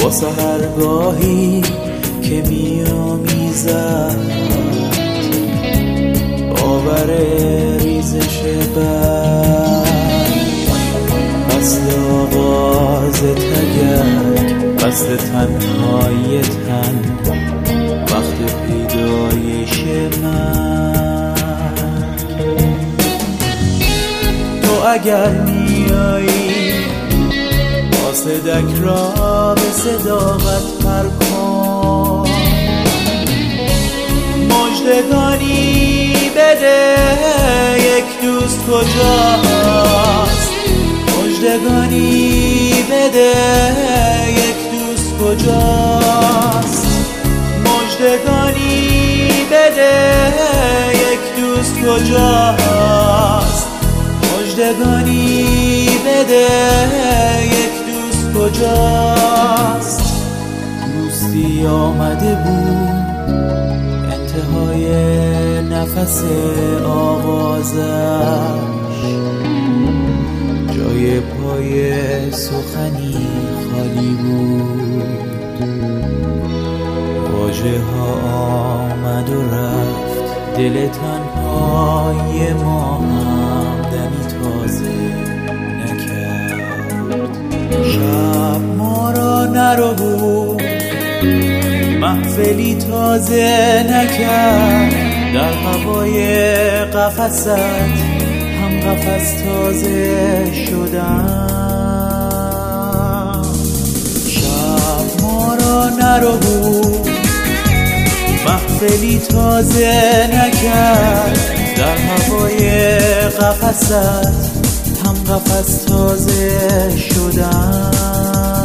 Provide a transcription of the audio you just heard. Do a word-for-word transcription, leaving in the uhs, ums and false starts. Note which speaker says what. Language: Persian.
Speaker 1: با سحرگاهی که می آمیزد باور ریزش برگ، فصل آغاز تگرگ، فصل تنهای تن، وقت پیدایش من. تو اگر میایی صدک را به صداقت پر کن، مژدگانی بده یک دوست کجاست، مژدگانی بده یک دوست کجاست، مژدگانی بده یک دوست کجاست، مژدگانی بده یک کجاست. دوستی آمده بود انتهای نفس آغازش، جای پای سخنی خالی بود، واژه ها آمد و رفت، دل تنهای ما هم دمی تازه شب ما را نربود، محفلی تازه نکرد، در هوای قفست هم قفس تازه شدم. شب ما را نربود، محفلی تازه نکرد، در هوای قفست هم قفس تازه شدم.